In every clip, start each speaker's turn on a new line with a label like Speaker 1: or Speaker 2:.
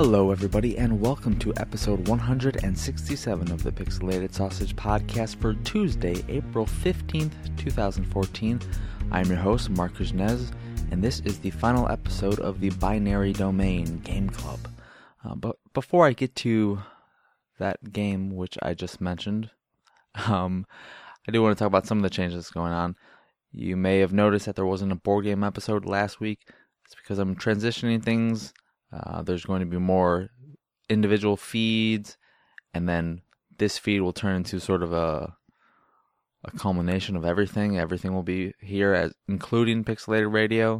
Speaker 1: Hello, everybody, and welcome to episode 167 of the Pixelated Sausage Podcast for Tuesday, April 15th, 2014. I'm your host, Mark Kuznez, and this is the final episode of the Binary Domain Game Club. But before I get to that game, which I just mentioned, I do want to talk about some of the changes going on. You may have noticed that there wasn't a board game episode last week. It's because I'm transitioning things. There's going to be more individual feeds, and then this feed will turn into sort of a culmination of everything. Everything will be here, including Pixelated Radio,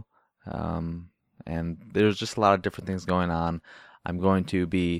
Speaker 1: and there's just a lot of different things going on. I'm going to be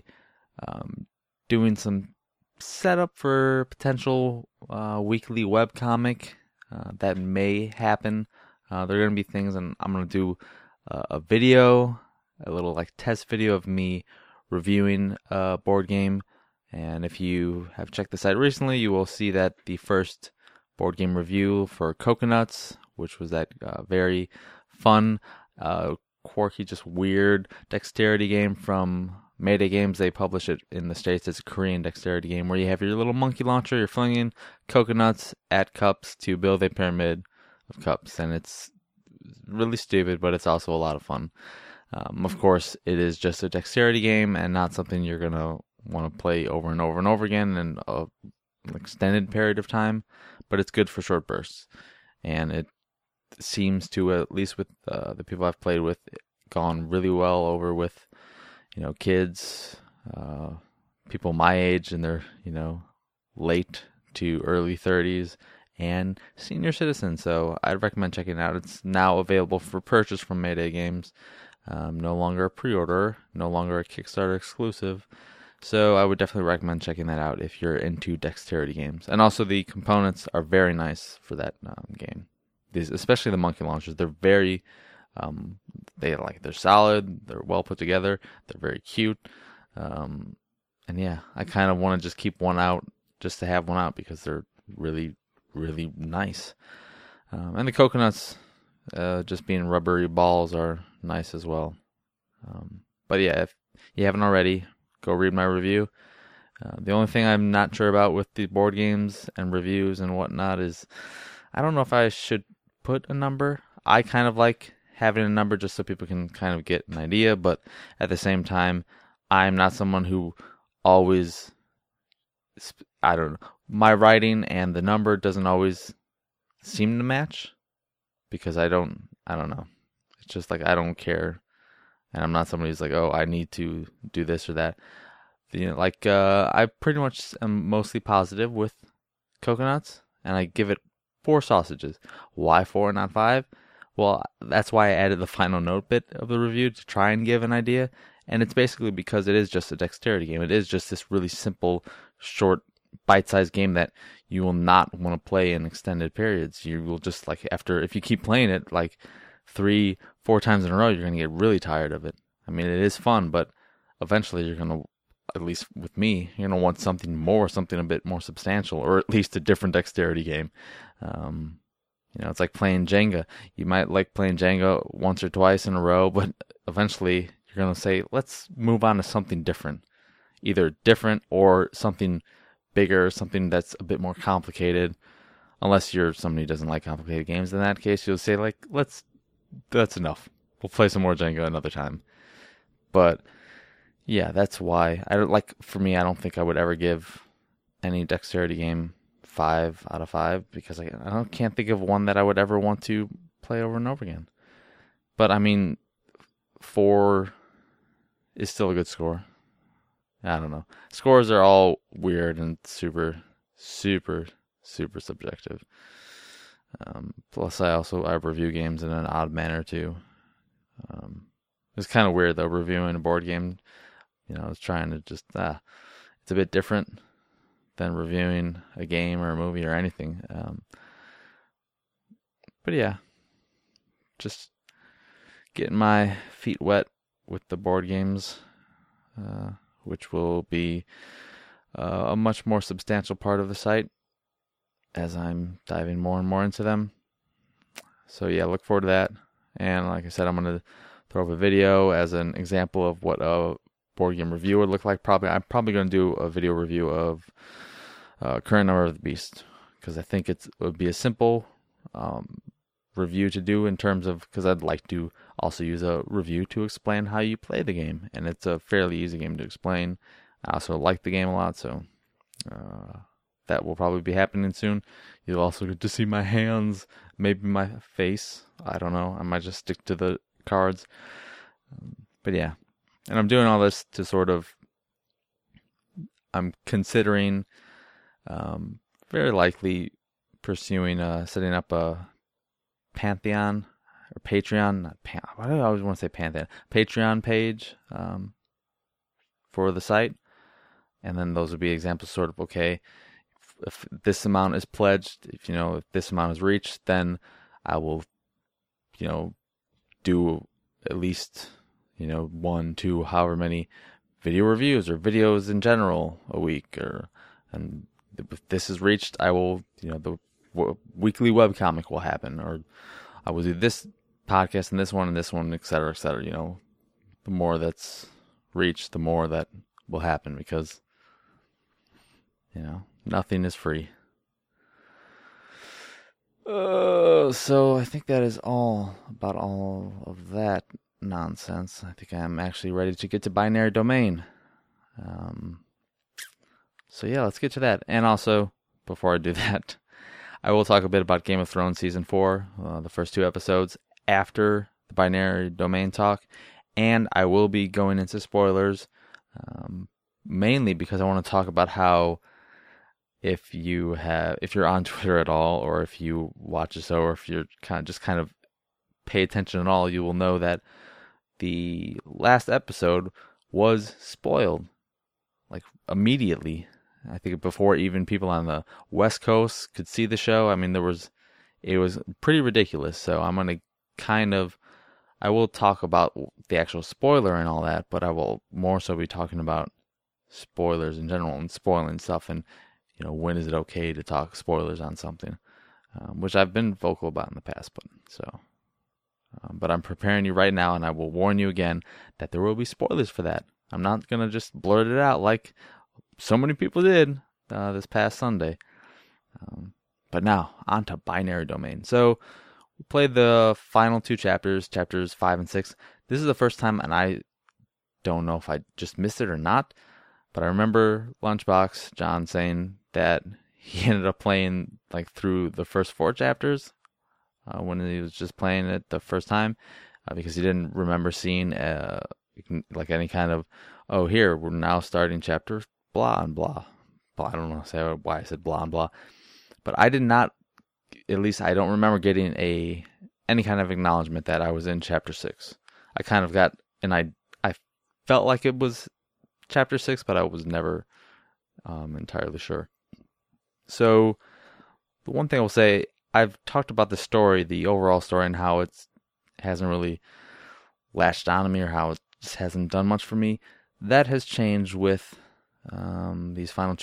Speaker 1: doing some setup for potential weekly webcomic that may happen. There are going to be things, and I'm going to do a video, a little like test video of me reviewing a board game. And if you have checked the site recently, you will see that the first board game review for Coconuts, which was that very fun, quirky, just weird dexterity game from Mayday Games. They publish it in the States as a Korean dexterity game where you have your little monkey launcher, you're flinging coconuts at cups to build a pyramid of cups. And it's really stupid, but it's also a lot of fun. Of course, it is just a dexterity game and not something you're going to want to play over and over and over again in an extended period of time, but it's good for short bursts. And it seems to, at least with the people I've played with, gone really well over with, kids, people my age in their, late to early 30s, and senior citizens. So I'd recommend checking it out. It's now available for purchase from Mayday Games. No longer a pre-order, no longer a Kickstarter exclusive. So I would definitely recommend checking that out if you're into dexterity games. And also the components are very nice for that game. These, especially the monkey launchers, they're very, they're solid, they're well put together, they're very cute. And yeah, I kind of want to just keep one out just to have one out because they're really, really nice. And the coconuts, just being rubbery balls, are nice as well. But yeah, if you haven't already, go read my review. The only thing I'm not sure about with the board games and reviews and whatnot is I don't know if I should put a number. I kind of like having a number just so people can kind of get an idea, but at the same time, I'm not someone who always, I don't know, my writing and the number doesn't always seem to match because I don't know. It's just like I don't care, and I'm not somebody who's like, oh, I need to do this or that. I pretty much am mostly positive with coconuts, and I give it 4 sausages. Why 4 and not 5? Well, that's why I added the final note bit of the review to try and give an idea, and it's basically because it is just a dexterity game. It is just this really simple, short, bite-sized game that you will not want to play in extended periods. You will just, if you keep playing it, 3-4 times in a row, you're going to get really tired of it. I mean, it is fun, but eventually you're going to, at least with me, you're going to want something a bit more substantial, or at least a different dexterity game. It's like playing Jenga. You might like playing Jenga once or twice in a row, but eventually you're going to say, let's move on to something different. Either different or something bigger, something that's a bit more complicated. Unless you're somebody who doesn't like complicated games, in that case, you'll say, that's enough. We'll play some more Jenga another time. But yeah, that's why for me, I don't think I would ever give any dexterity game 5 out of 5 because I can't think of one that I would ever want to play over and over again. But I mean, 4 is still a good score. I don't know. Scores are all weird and super, super, super subjective. Plus, I review games in an odd manner too. It's kind of weird though, reviewing a board game. I was trying to just it's a bit different than reviewing a game or a movie or anything. But yeah, just getting my feet wet with the board games, which will be a much more substantial part of the site as I'm diving more and more into them. So yeah, look forward to that. And like I said, I'm going to throw up a video as an example of what a board game review would look like. I'm probably going to do a video review of Current Number of the Beast, because I think it would be a simple review to do in terms of, because I'd like to also use a review to explain how you play the game, and it's a fairly easy game to explain. I also like the game a lot, so that will probably be happening soon. You'll also get to see my hands, maybe my face. I don't know. I might just stick to the cards. But yeah. And I'm doing all this to sort of, I'm considering very likely pursuing setting up a Pantheon or Patreon. Why do I always want to say Pantheon? Patreon page for the site. And then those would be examples, sort of, okay, if this amount is pledged, if this amount is reached, then I will, do at least, 1, 2, however many video reviews or videos in general a week, and if this is reached, I will, the weekly webcomic will happen, or I will do this podcast and this one, et cetera, et cetera. The more that's reached, the more that will happen, because nothing is free. So I think that is all about all of that nonsense. I think I'm actually ready to get to Binary Domain. So yeah, let's get to that. And also, before I do that, I will talk a bit about Game of Thrones Season 4, the first 2 episodes, after the Binary Domain talk. And I will be going into spoilers, mainly because I want to talk about how, if you're on Twitter at all, or if you watch the show, or if you're kind of pay attention at all, you will know that the last episode was spoiled, like, immediately. I think before even people on the West Coast could see the show. I mean, it was pretty ridiculous. So I'm going to I will talk about the actual spoiler and all that, but I will more so be talking about spoilers in general and spoiling stuff, and when is it okay to talk spoilers on something, which I've been vocal about in the past. But I'm preparing you right now, and I will warn you again that there will be spoilers for that. I'm not going to just blurt it out like so many people did this past Sunday. But now, on to Binary Domain. So, we played the final 2 chapters 5 and 6. This is the first time, and I don't know if I just missed it or not, but I remember Lunchbox John saying that he ended up playing like through the first 4 chapters when he was just playing it the first time, because he didn't remember seeing like any kind of, here, we're now starting chapter blah and blah. I don't know why I said blah and blah. But I did not, at least I don't remember getting any kind of acknowledgement that I was in chapter 6. I kind of got, and I felt like it was chapter 6, but I was never entirely sure. So, the one thing I will say, I've talked about the story, the overall story, and how it hasn't really latched on to me, or how it just hasn't done much for me. That has changed with these final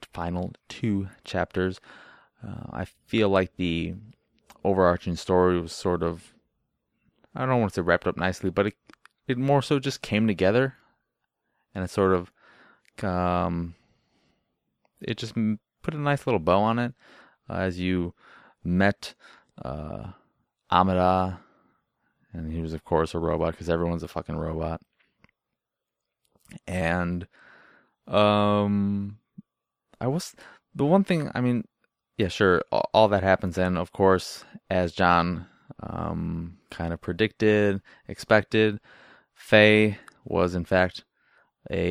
Speaker 1: two chapters. I feel like the overarching story was sort of, I don't want to say wrapped up nicely, but it more so just came together, and it sort of, it just put a nice little bow on it as you met Amida, and he was, of course, a robot, because everyone's a fucking robot. And the one thing, I mean, yeah, sure, all that happens, and of course, as John kind of predicted, expected, Faye was in fact a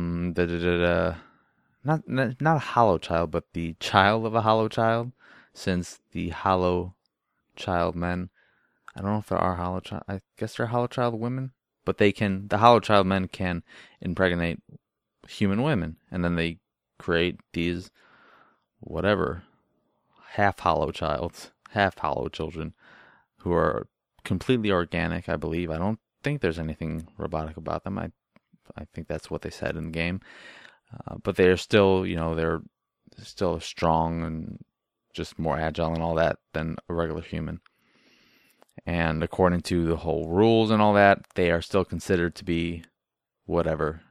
Speaker 1: not a hollow child, but the child of a hollow child, since the hollow child men, I don't know if there are hollow child, I guess there are hollow child women, but the hollow child men can impregnate human women, and then they create these whatever half hollow children who are completely organic, I believe. I don't think there's anything robotic about them. I think that's what they said in the game. But they're still, they're still strong and just more agile and all that than a regular human. And according to the whole rules and all that, they are still considered to be whatever.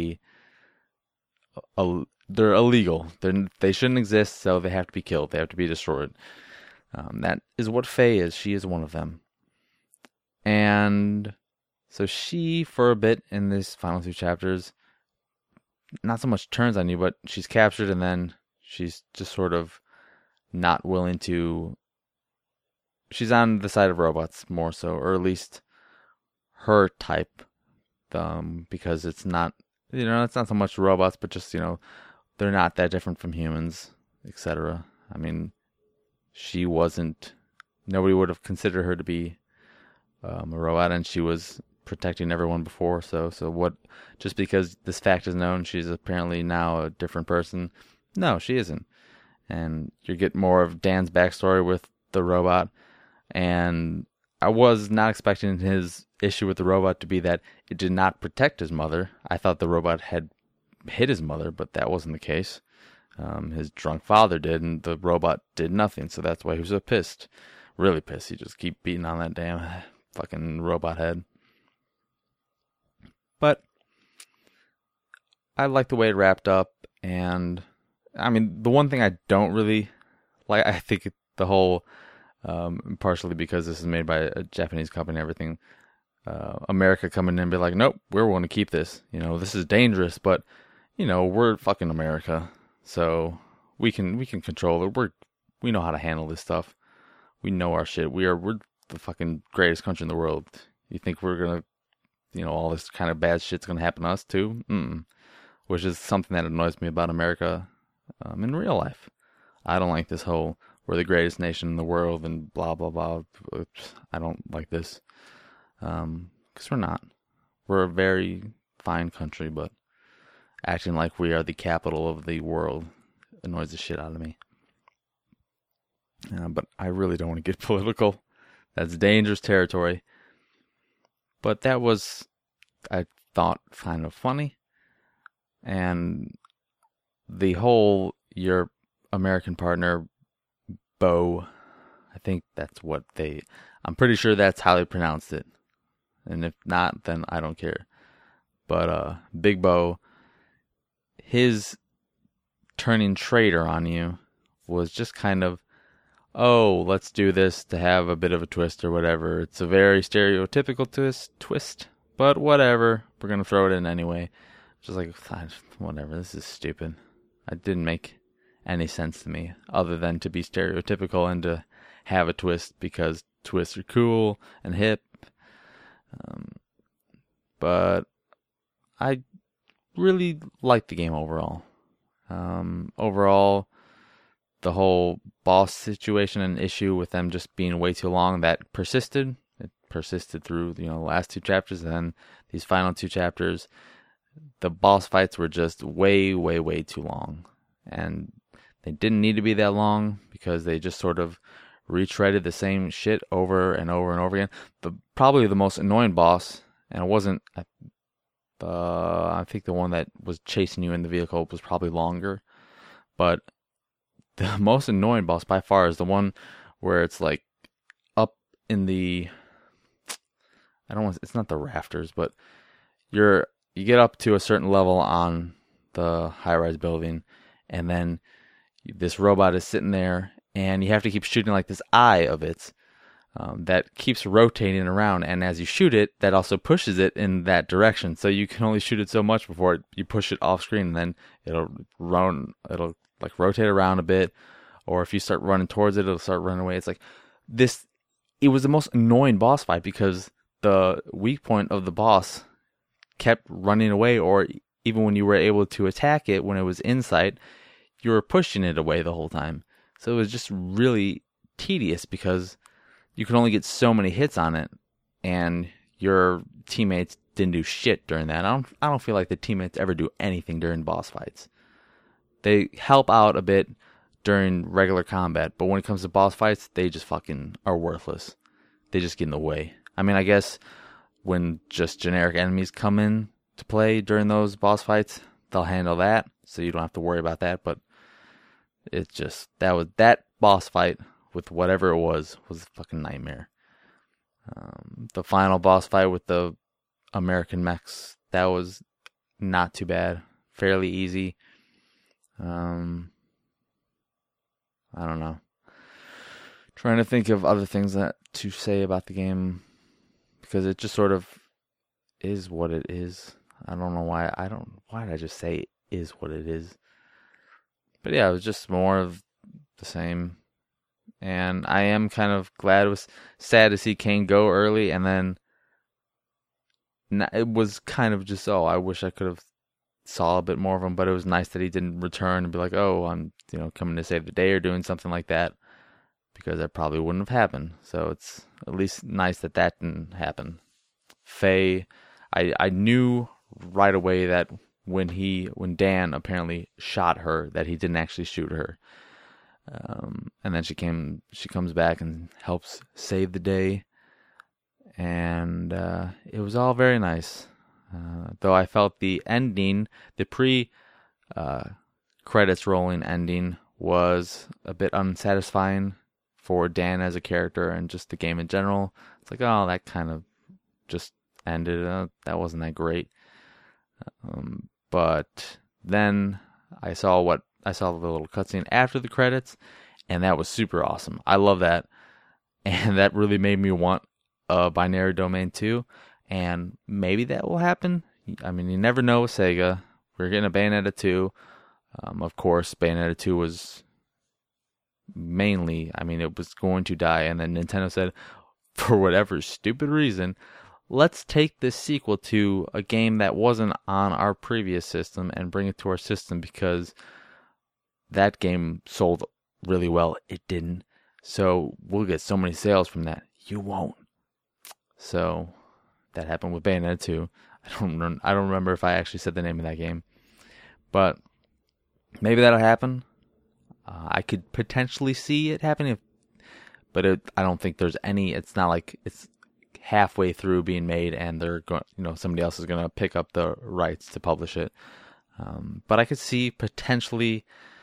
Speaker 1: They're illegal. They shouldn't exist, so they have to be killed. They have to be destroyed. That is what Faye is. She is one of them. And so she, for a bit in these final 2 chapters, not so much turns on you, but she's captured, and then she's just sort of not willing to... She's on the side of robots more so, or at least her type, because it's not, it's not so much robots, but just, they're not that different from humans, etc. I mean, nobody would have considered her to be a robot, and she was protecting everyone before, so what, just because this fact is known, she's apparently now a different person? No, she isn't. And you get more of Dan's backstory with the robot, and I was not expecting his issue with the robot to be that it did not protect his mother. I thought the robot had hit his mother, but that wasn't the case. His drunk father did, and the robot did nothing, so that's why he was so pissed. Really pissed. He just keep beating on that damn fucking robot head. But I like the way it wrapped up, and I mean, the one thing I don't really like, I think the whole, partially because this is made by a Japanese company and everything, America coming in and be like, nope, we're going to keep this. This is dangerous, but, we're fucking America, so we can control it. We know how to handle this stuff. We know our shit. We're the fucking greatest country in the world. You think we're going to, all this kind of bad shit's going to happen to us too? Which is something that annoys me about America in real life. I don't like this whole, we're the greatest nation in the world and blah, blah, blah. I don't like this. Because we're not. We're a very fine country, but acting like we are the capital of the world annoys the shit out of me. But I really don't want to get political. That's dangerous territory. But that was, I thought, kind of funny. And the whole, your American partner, Bo, I think that's what I'm pretty sure that's how they pronounced it. And if not, then I don't care. But Big Bo, his turning traitor on you was just kind of, oh, let's do this to have a bit of a twist or whatever. It's a very stereotypical twist, but whatever. We're going to throw it in anyway. Just like, whatever, this is stupid. It didn't make any sense to me other than to be stereotypical and to have a twist because twists are cool and hip. But I really liked the game overall. Overall, the whole boss situation and issue with them just being way too long, that persisted. It persisted through the last 2 chapters, and then these final 2 chapters, the boss fights were just way, way, way too long. And they didn't need to be that long because they just sort of retreaded the same shit over and over and over again. Probably the most annoying boss, and it wasn't, I think the one that was chasing you in the vehicle was probably longer, but the most annoying boss by far is the one where it's like up in the, it's not the rafters, but you get up to a certain level on the high-rise building, and then this robot is sitting there, and you have to keep shooting like this eye of it that keeps rotating around, and as you shoot it, that also pushes it in that direction. So you can only shoot it so much before you push it off screen, and then it'll like rotate around a bit, or if you start running towards it, it'll start running away. It's like this. It was the most annoying boss fight because the weak point of the boss kept running away, or even when you were able to attack it when it was in sight, you were pushing it away the whole time. So it was just really tedious because you could only get so many hits on it, and your teammates didn't do shit during that. I don't feel like the teammates ever do anything during boss fights. They help out a bit during regular combat, but when it comes to boss fights, they just fucking are worthless. They just get in the way. I mean, I guess when just generic enemies come in to play during those boss fights, they'll handle that, so you don't have to worry about that, but it's just, that boss fight with whatever it was a fucking nightmare. The final boss fight with the American mechs, that was not too bad, fairly easy. I don't know. Trying to think of other things to say about the game, because it just sort of is what it is. I don't know why. Why did I just say is what it is? But yeah, it was just more of the same. And I am kind of glad. It was sad to see Kane go early, and then it was kind of just, I wish I could have saw a bit more of him, but it was nice that he didn't return and be like, I'm coming to save the day or doing something like that, because that probably wouldn't have happened. So it's at least nice that didn't happen. Faye, I knew right away that when Dan apparently shot her, that he didn't actually shoot her. And then she comes back and helps save the day. And it was all very nice. Though I felt the ending, the pre-credits rolling ending, was a bit unsatisfying for Dan as a character and just the game in general. It's like, that kind of just ended. That wasn't that great. But then I saw the little cutscene after the credits, and that was super awesome. I love that. And that really made me want a Binary Domain 2. And maybe that will happen. I mean, you never know with Sega. We're getting a Bayonetta 2. Of course, Bayonetta 2 was mainly, it was going to die. And then Nintendo said, for whatever stupid reason, let's take this sequel to a game that wasn't on our previous system and bring it to our system, because that game sold really well. It didn't. So we'll get so many sales from that. You won't. So that happened with Bayonetta 2. I don't remember if I actually said the name of that game, but maybe that'll happen. I could potentially see it happening, but I don't think there's any. It's not like it's halfway through being made and they're going, somebody else is going to pick up the rights to publish it. But I could see potentially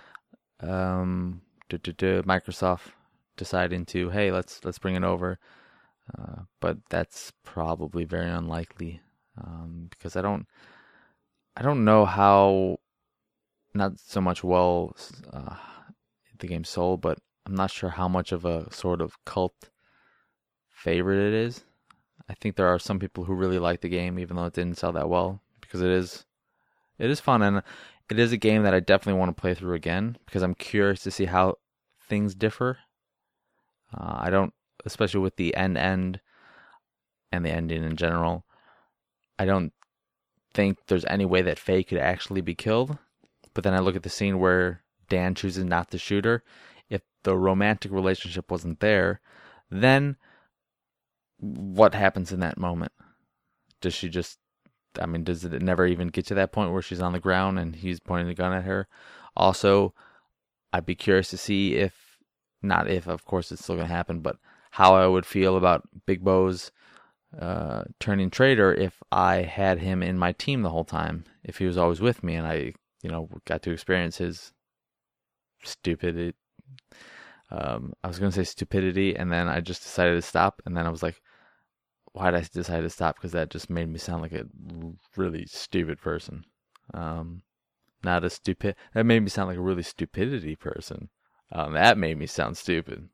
Speaker 1: Microsoft deciding to, hey, let's bring it over. But that's probably very unlikely, because I don't know how, not so much the game sold, but I'm not sure how much of a sort of cult favorite it is. I think there are some people who really like the game, even though it didn't sell that well, because it is fun, and it is a game that I definitely want to play through again, because I'm curious to see how things differ. I don't, especially with the end and the ending in general, I don't think there's any way that Faye could actually be killed. But then I look at the scene where Dan chooses not to shoot her. If the romantic relationship wasn't there, then what happens in that moment? Does she just, does it never even get to that point where she's on the ground and he's pointing a gun at her? Also, I'd be curious to see not if, of course it's still going to happen, but how I would feel about Big Bo's turning traitor if I had him in my team the whole time, if he was always with me and I, got to experience his stupidity. I was going to say stupidity, and then I just decided to stop, and then I was like, why did I decide to stop? Because that just made me sound like a really stupid person. That made me sound like a really stupidity person. That made me sound stupid.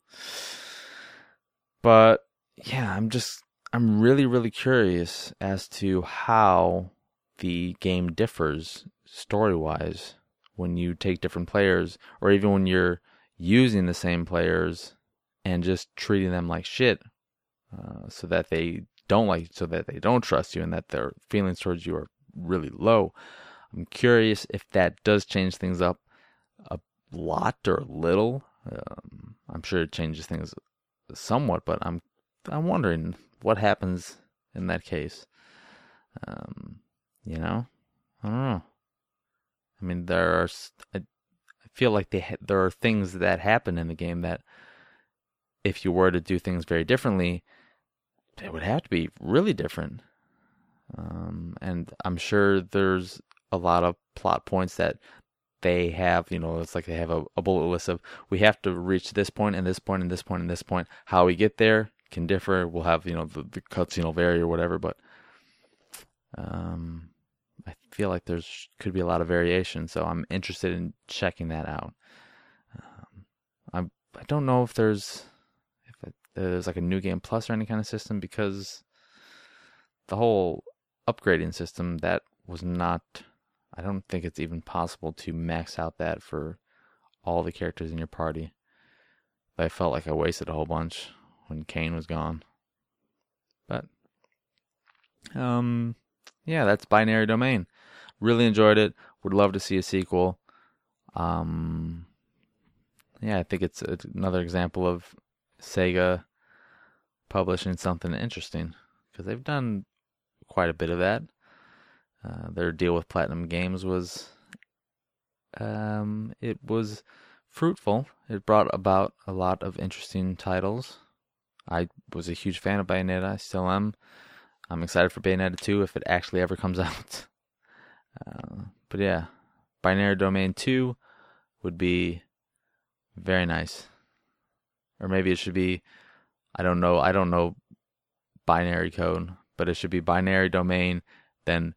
Speaker 1: But yeah, I'm really, really curious as to how the game differs story-wise when you take different players, or even when you're using the same players and just treating them like shit, so that they don't trust you and that their feelings towards you are really low. I'm curious if that does change things up a lot or a little. I'm sure it changes things somewhat, but I'm wondering what happens in that case. I don't know. I feel like there are things that happen in the game that, if you were to do things very differently, it would have to be really different. And I'm sure there's a lot of plot points that they have, it's like they have a bullet list of, we have to reach this point and this point and this point and this point. How we get there can differ. We'll have, the cutscene will vary or whatever, but I feel like could be a lot of variation, so I'm interested in checking that out. I don't know if there's like a new game plus or any kind of system, because the whole upgrading system, that was not, I don't think it's even possible to max out that for all the characters in your party. I felt like I wasted a whole bunch when Kane was gone. But yeah, that's Binary Domain. Really enjoyed it. Would love to see a sequel. Yeah, I think it's another example of Sega publishing something interesting, because they've done quite a bit of that. Their deal with Platinum Games was it was fruitful. It brought about a lot of interesting titles. I was a huge fan of Bayonetta. I still am. I'm excited for Bayonetta 2 if it actually ever comes out. But yeah, Binary Domain 2 would be very nice. Or maybe it should be, I don't know binary code, but it should be Binary Domain, then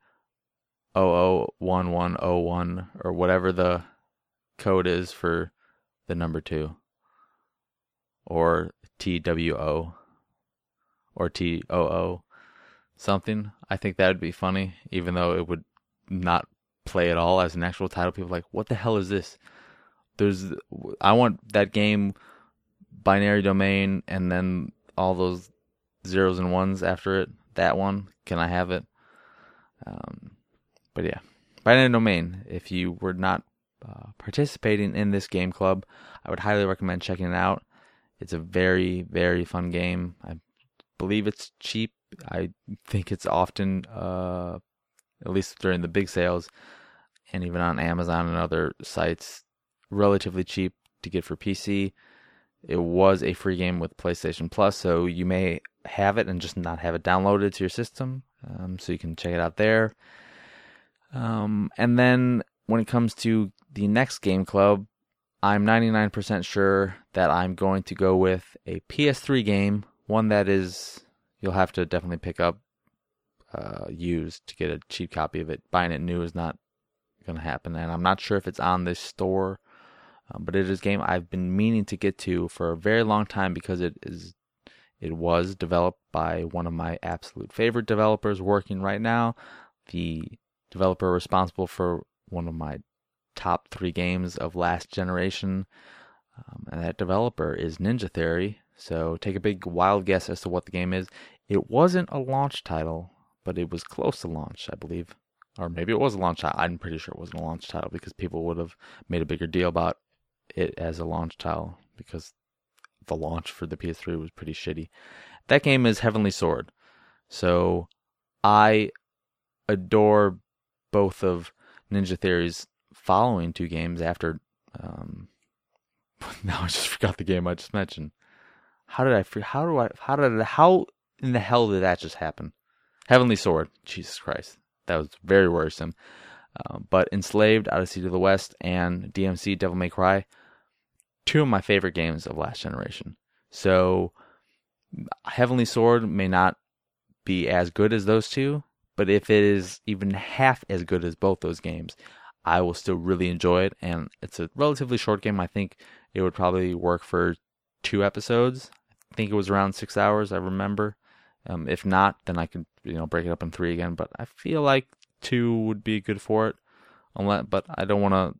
Speaker 1: 001101, or whatever the code is for the number 2. Or TWO. Or TOO. Something. I think that would be funny, even though it would not play at all as an actual title. People are like, what the hell is this? I want that game, Binary Domain, and then all those zeros and ones after it. That one, can I have it? But yeah, Binary Domain. If you were not participating in this game club, I would highly recommend checking it out. It's a very, very fun game. I believe it's cheap. I think it's often, at least during the big sales, and even on Amazon and other sites, relatively cheap to get for PC. It was a free game with PlayStation Plus, so you may have it and just not have it downloaded to your system, so you can check it out there. And then when it comes to the next game club, I'm 99% sure that I'm going to go with a PS3 game, one that is, you'll have to definitely pick up used to get a cheap copy of it. Buying it new is not going to happen, and I'm not sure if it's on this store, but it is a game I've been meaning to get to for a very long time, because it was developed by one of my absolute favorite developers working right now, the developer responsible for one of my top 3 games of last generation, and that developer is Ninja Theory. So take a big wild guess as to what the game is. It wasn't a launch title, but it was close to launch, I believe. Or maybe it was a launch title. I'm pretty sure it wasn't a launch title, because people would have made a bigger deal about it as a launch title, because the launch for the PS3 was pretty shitty. That game is Heavenly Sword. So I adore both of Ninja Theory's following 2 games after. Now I just forgot the game I just mentioned. How in the hell did that just happen? Heavenly Sword. Jesus Christ. That was very worrisome. But Enslaved, Odyssey to the West, and DMC, Devil May Cry, 2 of my favorite games of last generation. So Heavenly Sword may not be as good as those 2, but if it is even half as good as both those games, I will still really enjoy it. And it's a relatively short game. I think it would probably work for 2 episodes. I think it was around 6 hours, I remember. If not, then I could break it up in 3 again. But I feel like 2 would be good for it. But I don't want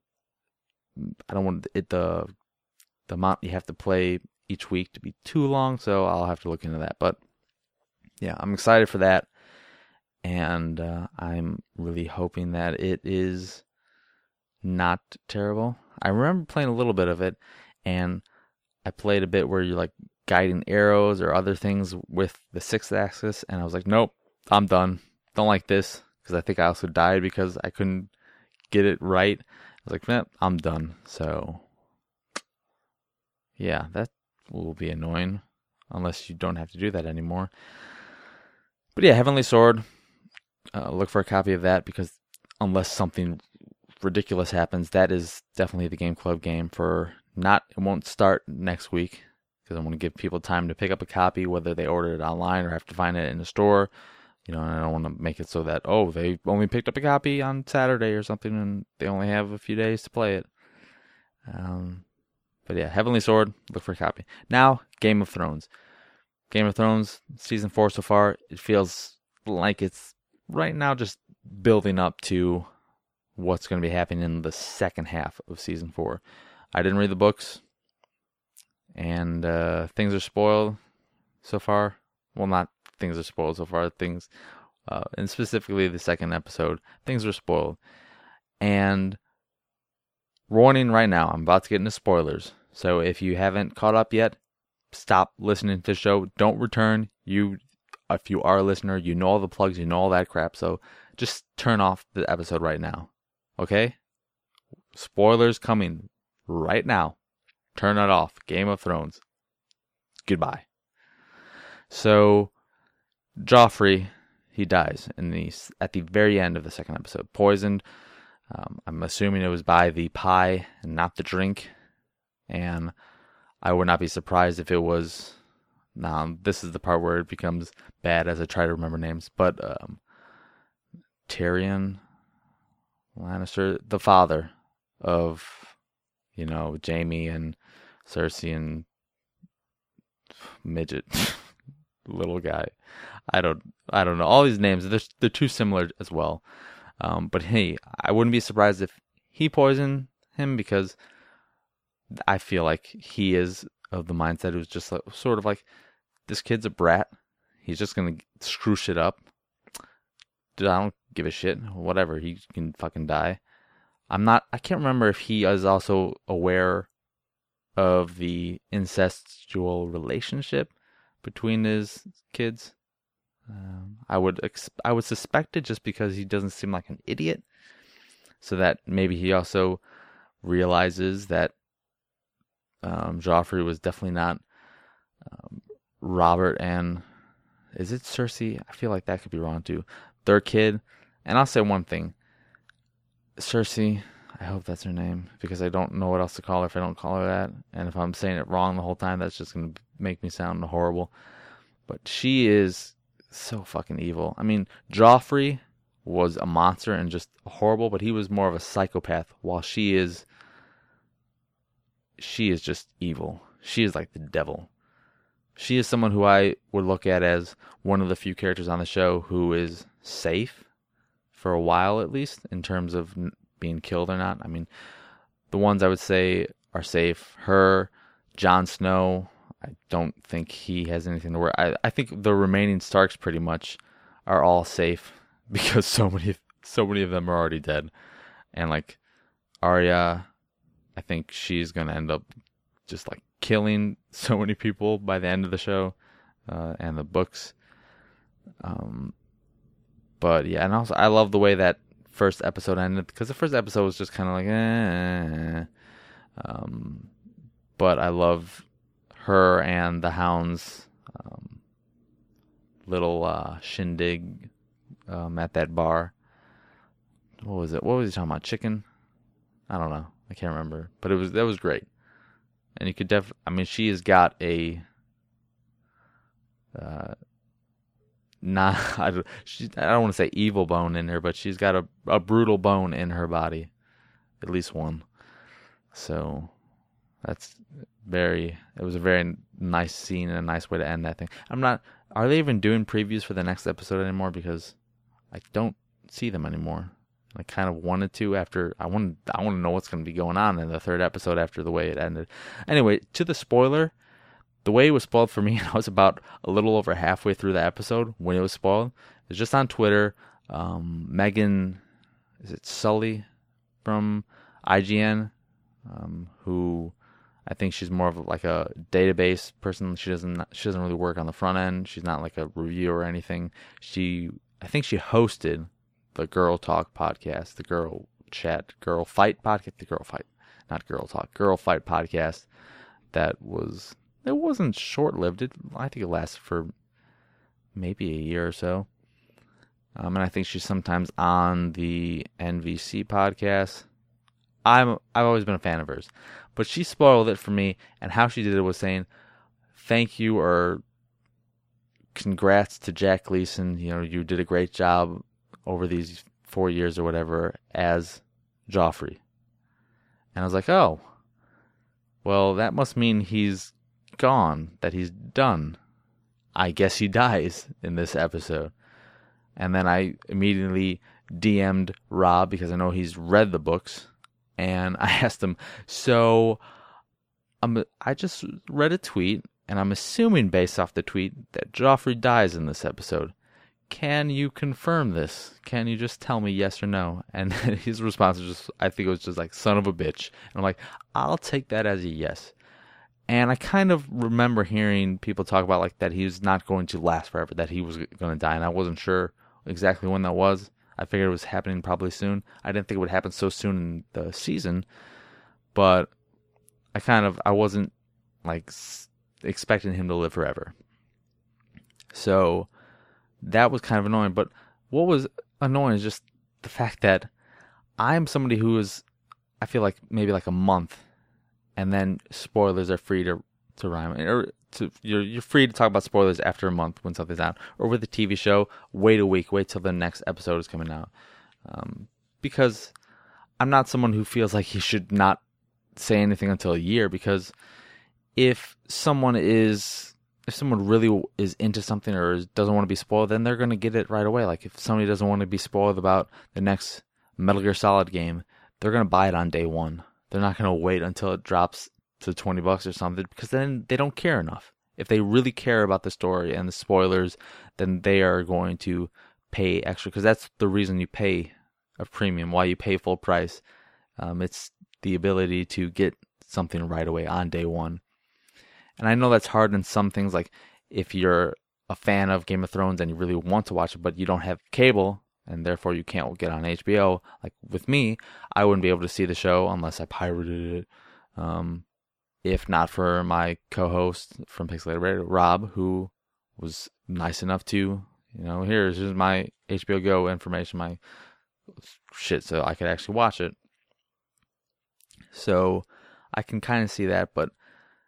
Speaker 1: the amount you have to play each week to be too long. So I'll have to look into that. But yeah, I'm excited for that. And I'm really hoping that it is not terrible. I remember playing a little bit of it, and I played a bit where you're like guiding arrows or other things with the 6th axis, and I was like, nope, I'm done. Don't like this, because I think I also died because I couldn't get it right. I was like, man, I'm done. So yeah, that will be annoying, unless you don't have to do that anymore. But yeah, Heavenly Sword. Look for a copy of that, because unless something ridiculous happens, that is definitely the Game Club game for it won't start next week, because I want to give people time to pick up a copy, whether they order it online or have to find it in the store. And I don't want to make it so that, they only picked up a copy on Saturday or something and they only have a few days to play it. But yeah, Heavenly Sword, look for a copy. Now, Game of Thrones. Game of Thrones, season 4 so far, it feels like it's right now just building up to what's going to be happening in the second half of season 4. I didn't read the books, and things are spoiled so far. Well, not things are spoiled so far. Things, and specifically the second episode, things are spoiled. And warning right now, I'm about to get into spoilers. So if you haven't caught up yet, stop listening to the show. Don't return. If you are a listener, you know all the plugs, you know all that crap. So just turn off the episode right now. Okay? Spoilers coming right now. Turn it off. Game of Thrones. Goodbye. So, Joffrey, he dies at the very end of the second episode. Poisoned. I'm assuming it was by the pie and not the drink. And I would not be surprised if it was... Now, this is the part where it becomes bad as I try to remember names. But Tyrion Lannister, the father of, Jaime and Cersei and midget, little guy. I don't know. All these names, they're too similar as well. But hey, I wouldn't be surprised if he poisoned him, because I feel like he is of the mindset who's just sort of like, this kid's a brat. He's just going to screw shit up. Dude, I don't give a shit. Whatever. He can fucking die. I can't remember if he is also aware of the incestual relationship between his kids. I would suspect it just because he doesn't seem like an idiot. So that maybe he also realizes that Joffrey was definitely not Robert and... Is it Cersei? I feel like that could be wrong too. Their kid. And I'll say one thing. Cersei, I hope that's her name, because I don't know what else to call her if I don't call her that. And if I'm saying it wrong the whole time, that's just going to make me sound horrible. But she is so fucking evil. I mean, Joffrey was a monster and just horrible, but he was more of a psychopath, while she is just evil. She is like the devil. She is someone who I would look at as one of the few characters on the show who is safe for a while, at least, in terms of being killed or not. I mean, the ones I would say are safe: her, Jon Snow. I don't think he has anything to worry. I think the remaining Starks pretty much are all safe, because so many of them are already dead. And like Arya, I think she's gonna end up just like killing so many people by the end of the show and the books. But yeah, and also I love the way that first episode ended, because the first episode was just kind of like but I love her and the Hound's little shindig at that bar. What was it? What was he talking about? Chicken? I don't know. I can't remember. But that was great. And you could she has got a I don't want to say evil bone in her, but she's got a brutal bone in her body. At least one. So it was a very nice scene and a nice way to end that thing. Are they even doing previews for the next episode anymore? Because I don't see them anymore. I kind of wanted to I want to know what's going to be going on in the third episode after the way it ended. Anyway, to the spoiler, the way it was spoiled for me, I was about a little over halfway through the episode when it was spoiled. It was just on Twitter. Megan, is it Sully from IGN, who I think she's more of like a database person. She doesn't really work on the front end. She's not like a reviewer or anything. I think she hosted the Girl Talk podcast, the Girl Fight podcast, Girl Fight podcast. It wasn't short-lived. I think it lasted for maybe a year or so. And I think she's sometimes on the NVC podcast. I've always been a fan of hers. But she spoiled it for me, and how she did it was saying, thank you, or congrats to Jack Gleason. You know, you did a great job over these 4 years or whatever as Joffrey. And I was like, oh, well, that must mean he's gone, that he's done. I guess he dies in this episode. And then I immediately DM'd Rob because I know he's read the books. And I asked him, so I just read a tweet, and I'm assuming based off the tweet that Joffrey dies in this episode. Can you confirm this? Can you just tell me yes or no? And his response was just, I think it was just like, son of a bitch. And I'm like, I'll take that as a yes. And I kind of remember hearing people talk about like that he was not going to last forever, that he was going to die. And I wasn't sure exactly when that was. I figured it was happening probably soon. I didn't think it would happen so soon in the season. But I wasn't like expecting him to live forever. So that was kind of annoying. But what was annoying is just the fact that I'm somebody who is, I feel like maybe like a month, and then spoilers are free to rhyme, or you're free to talk about spoilers after a month when something's out. Or with a TV show, wait a week, wait till the next episode is coming out, because I'm not someone who feels like he should not say anything until a year. Because if someone really is into something or doesn't want to be spoiled, then they're going to get it right away. Like if somebody doesn't want to be spoiled about the next Metal Gear Solid game, they're going to buy it on day one. They're not going to wait until it drops to $20 or something, because then they don't care enough. If they really care about the story and the spoilers, then they are going to pay extra, because that's the reason you pay a premium, why you pay full price. It's the ability to get something right away on day one. And I know that's hard in some things, like if you're a fan of Game of Thrones and you really want to watch it, but you don't have cable, and therefore you can't get on HBO. Like with me, I wouldn't be able to see the show unless I pirated it. If not for my co-host from Pixelated Radio, Rob, who was nice enough to, here's my HBO Go information, my shit, so I could actually watch it. So I can kind of see that, but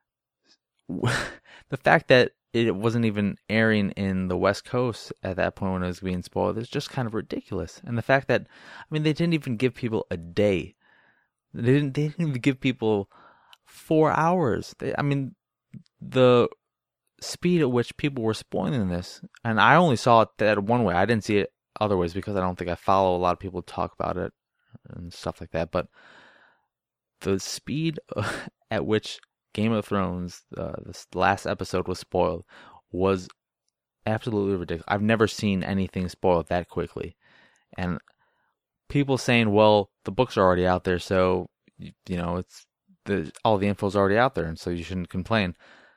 Speaker 1: the fact that it wasn't even airing in the West Coast at that point when it was being spoiled is just kind of ridiculous. And the fact that, they didn't even give people a day. They didn't even give people 4 hours. The speed at which people were spoiling this, and I only saw it that one way. I didn't see it other ways because I don't think I follow a lot of people talk about it and stuff like that. But the speed at which Game of Thrones, this last episode was spoiled, was absolutely ridiculous. I've never seen anything spoiled that quickly. And people saying, well, the books are already out there, so, it's all the info's already out there, and so you shouldn't complain.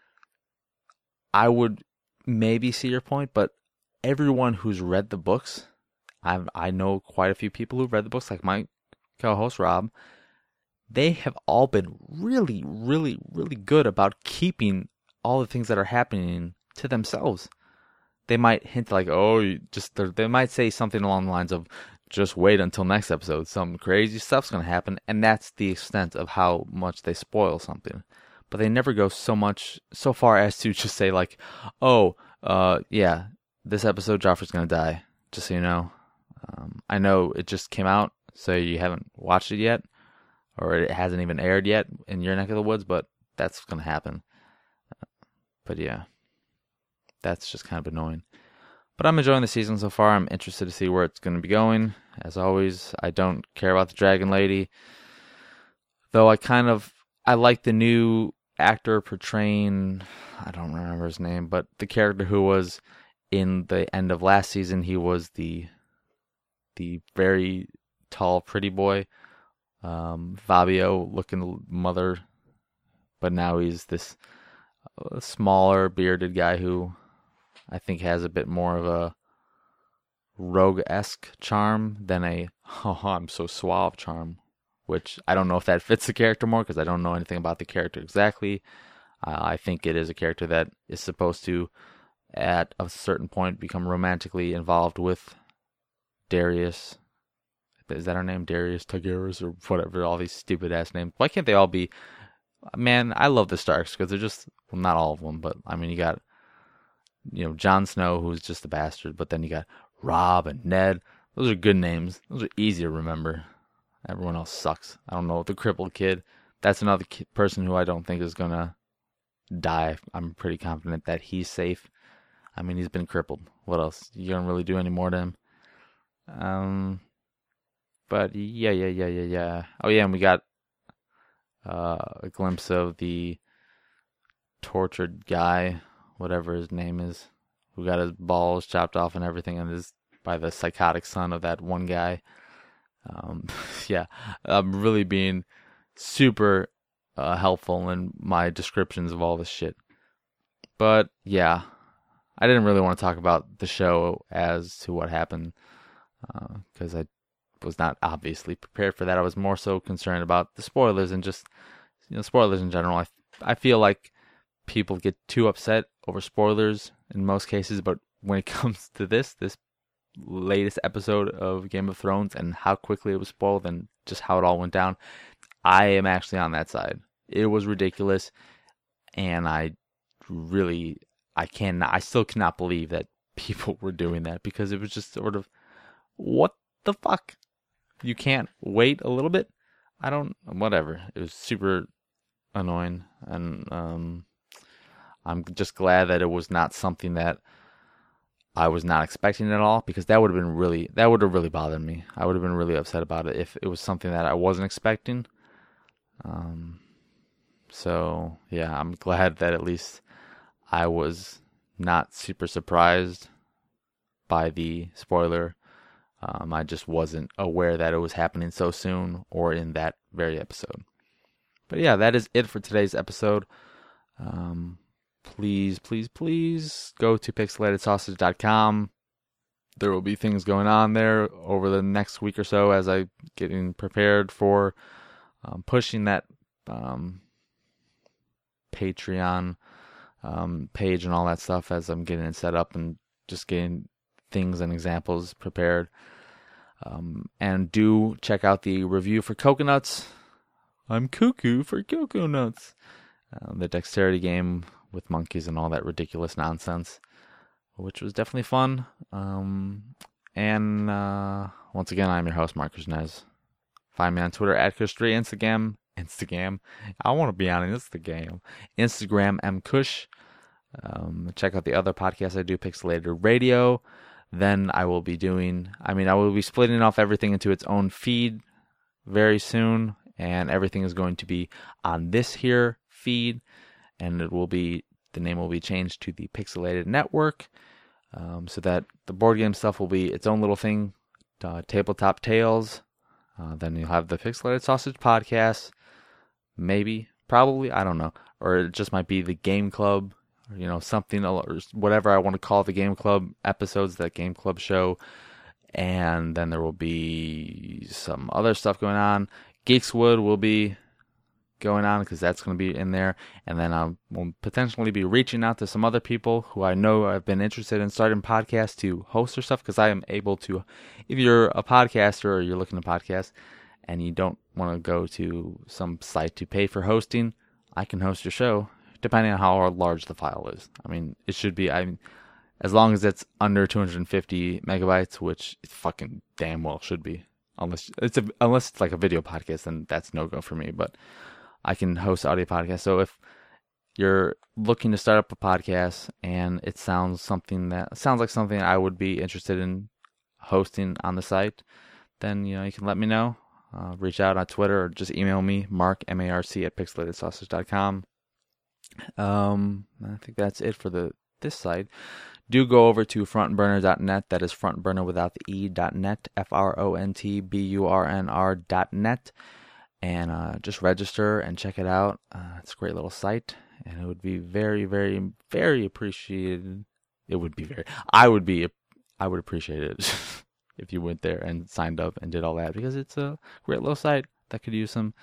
Speaker 1: I would maybe see your point, but everyone who's read the books, I know quite a few people who've read the books, like my co-host Rob, they have all been really, really, really good about keeping all the things that are happening to themselves. They might hint like, they might say something along the lines of, just wait until next episode. Some crazy stuff's going to happen. And that's the extent of how much they spoil something. But they never go so far as to just say like, yeah, this episode Joffrey's going to die. Just so you know. I know it just came out, so you haven't watched it yet. Or it hasn't even aired yet in your neck of the woods, but that's going to happen. But yeah, that's just kind of annoying. But I'm enjoying the season so far. I'm interested to see where it's going to be going. As always, I don't care about the Dragon Lady. Though I like the new actor portraying, I don't remember his name, but the character who was in the end of last season, he was the very tall, pretty boy. Fabio looking mother, but now he's this smaller bearded guy who I think has a bit more of a rogue-esque charm than a I'm so suave charm, which I don't know if that fits the character more because I don't know anything about the character exactly. I think it is a character that is supposed to at a certain point become romantically involved with Darius. Is that her name? Darius Targaryen or whatever, all these stupid ass names. Why can't they all be? Man, I love the Starks because they're just, well, not all of them, but you got Jon Snow, who's just a bastard, but then you got Robb and Ned. Those are good names. Those are easy to remember. Everyone else sucks. I don't know, the crippled kid. That's another person who I don't think is going to die. I'm pretty confident that he's safe. I mean, he's been crippled. What else? You don't really do any more to him. But yeah. Oh yeah, and we got a glimpse of the tortured guy, whatever his name is, who got his balls chopped off and everything, and is by the psychotic son of that one guy. Yeah, I'm really being super helpful in my descriptions of all this shit. But yeah, I didn't really want to talk about the show as to what happened, because I was not obviously prepared for that. I was more so concerned about the spoilers and just, spoilers in general. I feel like people get too upset over spoilers in most cases, but when it comes to this latest episode of Game of Thrones and how quickly it was spoiled and just how it all went down, I am actually on that side. It was ridiculous, and I still cannot believe that people were doing that, because it was just sort of, what the fuck? You can't wait a little bit? Whatever. It was super annoying, and I'm just glad that it was not something that I was not expecting at all, because that would have really bothered me. I would have been really upset about it if it was something that I wasn't expecting. So yeah, I'm glad that at least I was not super surprised by the spoiler. I just wasn't aware that it was happening so soon or in that very episode. But yeah, that is it for today's episode. Please go to pixelatedsausage.com. There will be things going on there over the next week or so as I getting prepared for pushing that Patreon page and all that stuff, as I'm getting it set up and just getting things and examples prepared. And do check out the review for Coconuts. I'm cuckoo for Coconuts. The dexterity game with monkeys and all that ridiculous nonsense, which was definitely fun. And once again, I'm your host, Marcus Nez. Find me on Twitter at Kush3, Instagram. I want to be on Instagram. Instagram mkush. Check out the other podcasts I do, Pixelated Radio. Then I will be splitting off everything into its own feed very soon, and everything is going to be on this here feed, and the name will be changed to the Pixelated Network, so that the board game stuff will be its own little thing, Tabletop Tales. Then you'll have the Pixelated Sausage Podcast, maybe, probably, I don't know, or it just might be the Game Club, something, or whatever I want to call the Game Club episodes, that Game Club show. And then there will be some other stuff going on. Geekswood will be going on, because that's going to be in there. And then I will potentially be reaching out to some other people who I know have been interested in starting podcasts to host their stuff, because I am able to, if you're a podcaster or you're looking to podcast and you don't want to go to some site to pay for hosting, I can host your show, depending on how large the file is. I mean, it should be, as long as it's under 250 megabytes, which it fucking damn well should be. Unless it's like a video podcast, then that's no go for me. But I can host audio podcasts. So if you're looking to start up a podcast and it sounds like something I would be interested in hosting on the site, then you can let me know. Reach out on Twitter or just email me, Mark, M-A-R-C, at pixelatedsausage.com. I think that's it for this site. Do go over to frontburner.net. That is frontburner without the e.net, FRONTBURNR.net. And just register and check it out. It's a great little site, and it would be very, very, very appreciated. I would appreciate it if you went there and signed up and did all that, because it's a great little site that could use some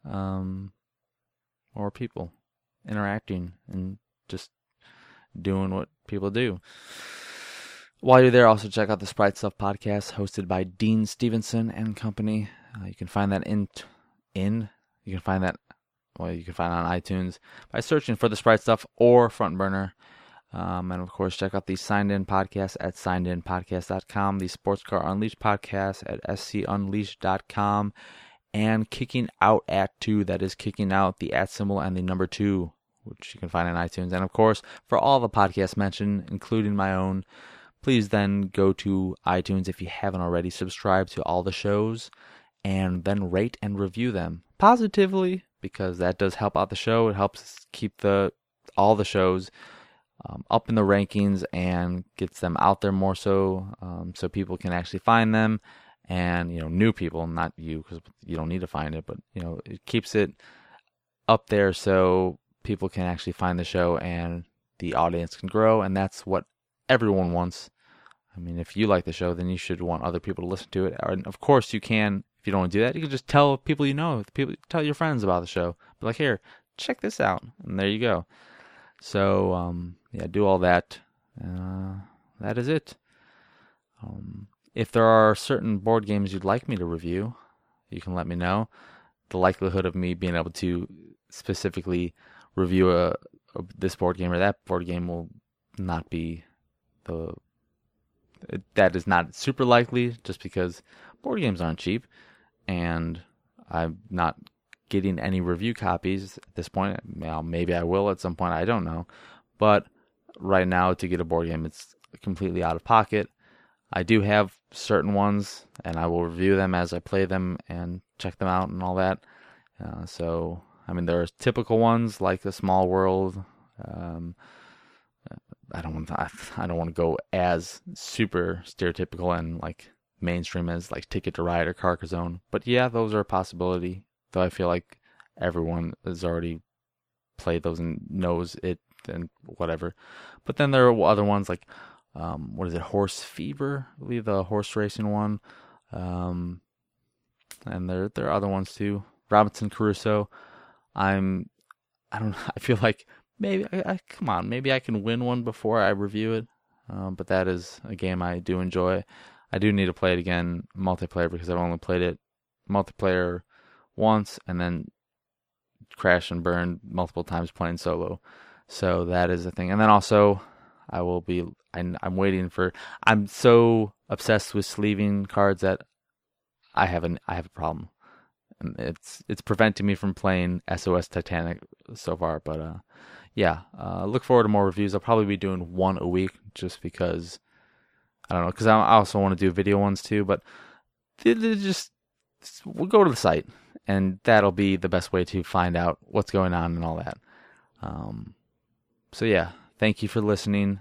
Speaker 1: more people interacting and just doing what people do. While you're there, also check out the Sprite Stuff podcast hosted by Dean Stevenson and company. You can find that you can find it on iTunes by searching for the Sprite Stuff or Front Burner. And of course, check out the Signed In podcast at signedinpodcast.com, the Sports Car Unleashed podcast at scunleashed.com, and Kicking Out at 2, that is Kicking Out, the at symbol and the number 2, which you can find on iTunes. And of course, for all the podcasts mentioned, including my own, please then go to iTunes if you haven't already, subscribe to all the shows, and then rate and review them positively, because that does help out the show. It helps keep all the shows up in the rankings and gets them out there more so people can actually find them, and new people, not you, because you don't need to find it, but it keeps it up there so people can actually find the show and the audience can grow, and that's what everyone wants. I mean, if you like the show, then you should want other people to listen to it. And of course, you can. If you don't want to do that, you can just tell people tell your friends about the show. Be like, here, check this out, and there you go. So, do all that. That is it. If there are certain board games you'd like me to review, you can let me know. The likelihood of me being able to specifically review this board game or that board game will not be that is not super likely, just because board games aren't cheap, and I'm not getting any review copies at this point. Well, maybe I will at some point, I don't know. But right now, to get a board game, it's completely out of pocket. I do have certain ones, and I will review them as I play them and check them out and all that. So, I mean, there are typical ones like The Small World. I don't want to go as super stereotypical and like mainstream as like Ticket to Ride or Carcassonne. But yeah, those are a possibility. Though I feel like everyone has already played those and knows it and whatever. But then there are other ones like, Horse Fever? I believe the horse racing one. And there are other ones too. Robinson Crusoe. I feel like maybe maybe I can win one before I review it. But that is a game I do enjoy. I do need to play it again multiplayer, because I've only played it multiplayer once and then crashed and burned multiple times playing solo. So that is the thing. And then also I'm waiting for, I'm so obsessed with sleeving cards that I have a problem. And it's preventing me from playing SOS Titanic so far, but look forward to more reviews. I'll probably be doing one a week, just because I don't know, because I also want to do video ones too, but we'll go to the site, and that'll be the best way to find out what's going on and all that. So yeah, thank you for listening.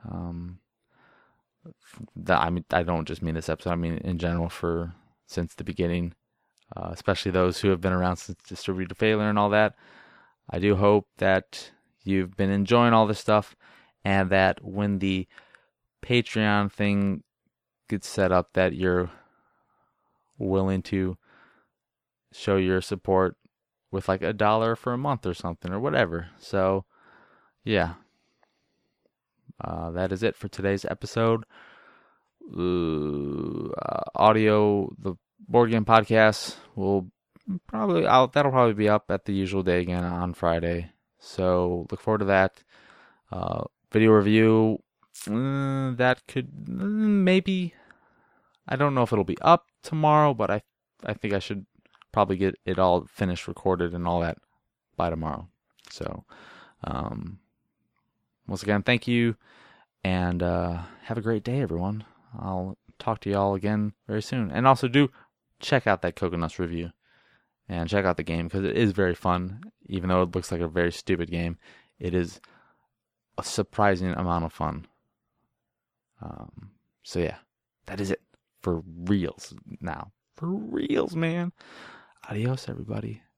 Speaker 1: I don't just mean this episode, I mean in general since the beginning, especially those who have been around since Distributed Failure and all that. I do hope that you've been enjoying all this stuff, and that when the Patreon thing gets set up, that you're willing to show your support with like $1 for a month or something or whatever. So yeah, that is it for today's episode. Audio, the board game podcast that'll probably be up at the usual day again on Friday. So look forward to that. Video review, that could maybe, I don't know if it'll be up tomorrow, but I think I should probably get it all finished, recorded and all that by tomorrow. So once again, thank you, and have a great day, everyone. I'll talk to y'all again very soon. And also do check out that Coconuts review and check out the game, because it is very fun. Even though it looks like a very stupid game, it is a surprising amount of fun. So yeah, that is it for reals now. For reals, man. Adios, everybody.